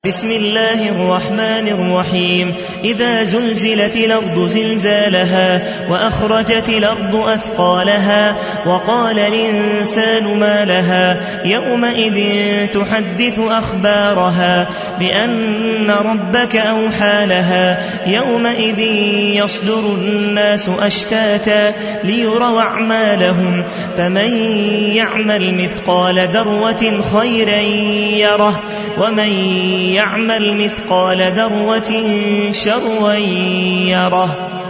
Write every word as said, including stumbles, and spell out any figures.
بسم الله الرحمن الرحيم إذا زلزلت الأرض زلزالها وأخرجت الأرض أثقالها وقال الإنسان ما لها يومئذ تحدث أخبارها بأن ربك أوحى لها يومئذ يصدر الناس أشتاتا ليروا أعمالهم فمن يعمل مثقال ذرة خيرا يره ومن يعمل مثقال ذرة شرا يره.